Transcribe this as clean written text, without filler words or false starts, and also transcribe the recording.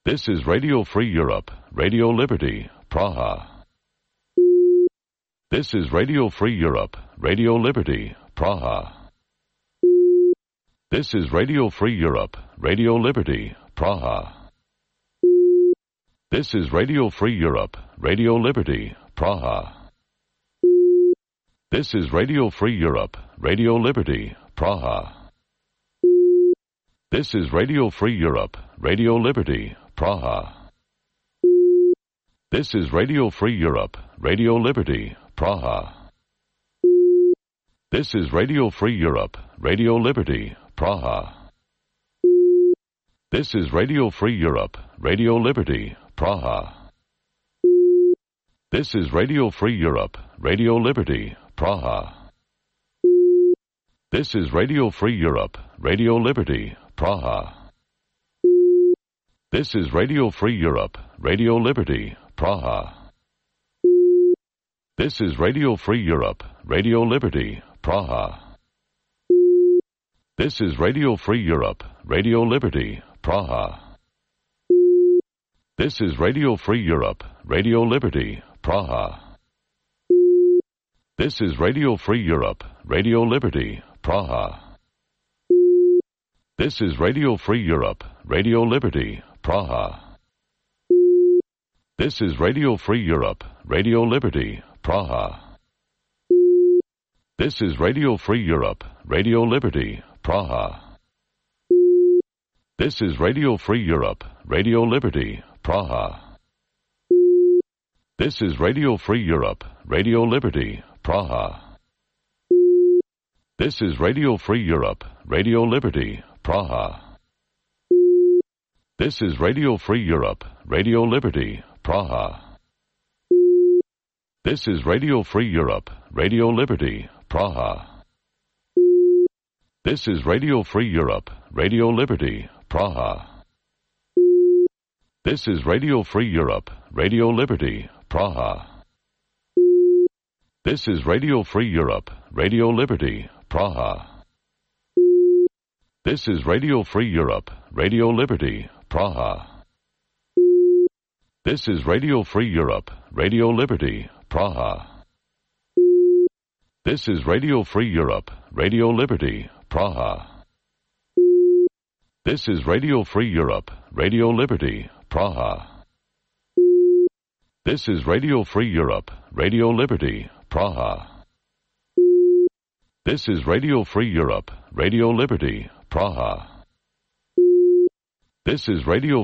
This is Radio Free Europe, Radio Liberty, Praha. This is Radio Free Europe, Radio Liberty, Praha. This is Radio Free Europe, Radio Liberty, Praha. This is Radio Free Europe, Radio Liberty, Praha. This is Radio Free Europe, Radio Liberty, Praha. This is Radio Free Europe, Radio Liberty, Praha. This is Radio Free Europe, Radio Liberty, Praha. This is Radio Free Europe, Radio Liberty, Praha. This is Radio Free Europe, Radio Liberty, Praha. This is Radio Free Europe, Radio Liberty, Praha. This is Radio Free Europe, Radio Liberty, Praha. This is Radio Free Europe, Radio Liberty, Praha. This is Radio Free Europe, Radio Liberty, Praha. This is Radio Free Europe, Radio Liberty, Praha. This is Radio Free Europe, Radio Liberty, Praha. This is Radio Free Europe, Radio Liberty, Praha. This is Radio Free Europe, Radio Liberty, Praha. This is Radio Free Europe, Radio Liberty, Praha. This is Radio Free Europe, Radio Liberty, Praha. This is Radio Free Europe, Radio Liberty, Praha. This is Radio Free Europe, Radio Liberty, Praha. This is Radio Free Europe, Radio Liberty, Praha. This is Radio Free Europe, Radio Liberty, Praha. This is Radio Free Europe, Radio Liberty, Praha. This is Radio Free Europe, Radio Liberty, Praha. This is Radio Free Europe, Radio Liberty, Praha. This is Radio Free Europe, Radio Liberty, Praha. This is Radio Free Europe, Radio Liberty, Praha. This is Radio Free Europe, Radio Liberty, Praha. This is Radio Free Europe, Radio Liberty, Praha. This is Radio Free Europe, Radio Liberty, Praha. This is Radio Free Europe, Radio Liberty, Praha. This is Radio Free Europe, Radio Liberty, Praha. This is Radio